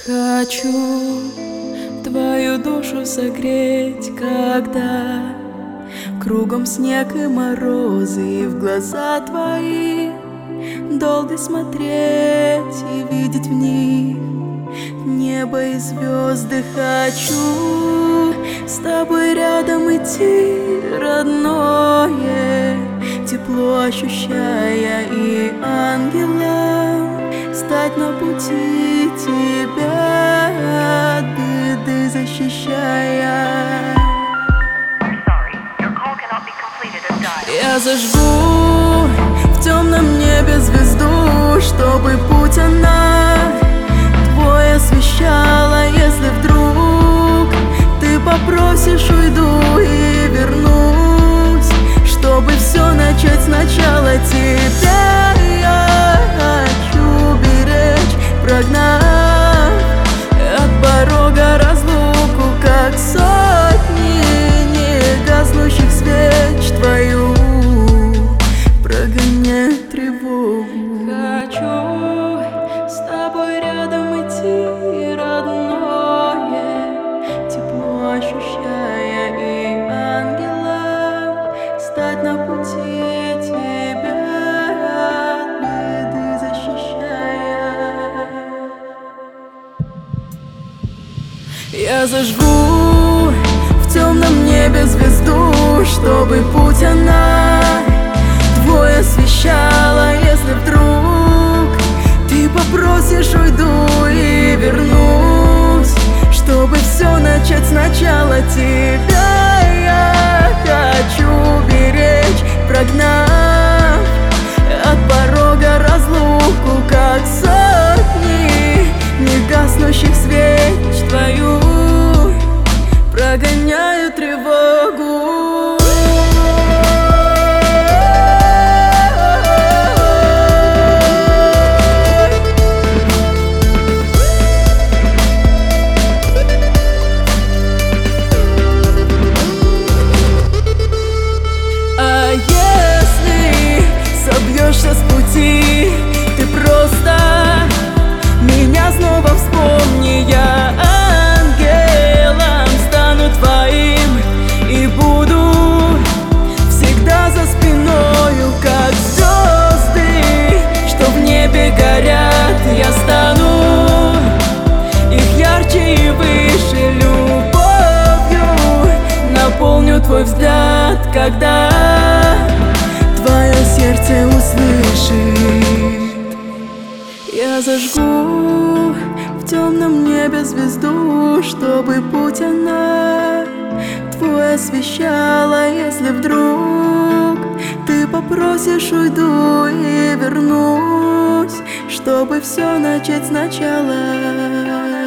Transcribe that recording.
Хочу твою душу согреть, когда кругом снег и морозы, и в глаза твои долго смотреть и видеть в них небо и звезды. Хочу с тобой рядом идти, родное, тепло ощущая, и ангелом стать на пути тебя, от беды защищая. Я зажгу в темном небе звезду, чтобы путь она твой освещала. Если вдруг ты попросишь, уйду и вернусь, чтобы все начать сначала. Тебя я хочу беречь, прогнав от порога разлуку, как сотни негаснущих свеч твою прогоняют тревогу. Хочу с тобой рядом идти, родное, тепло ощущая, и ангелом стать на пути тебя, от беды защищая. Я зажгу в темном небе звезду, чтобы путь она твой освещала. Если вдруг ты попросишь, уйду и вернусь, чтобы все начать сначала. Тебя я хочу беречь, прогнав от порога разлуку, как сотни негаснущих свеч твою прогоняю тревогу. А если собьешься с пути, ты просто меня снова вспомни. Я ангелом стану твоим и буду всегда за спиною, как звезды, что в небе горят. Я стану их ярче и выше любовью, наполню твой взгляд, когда твое сердце услышит. Я зажгу в темном небе звезду, чтобы путь она твой освещала. Если вдруг ты попросишь, уйду и вернусь, чтобы все начать сначала.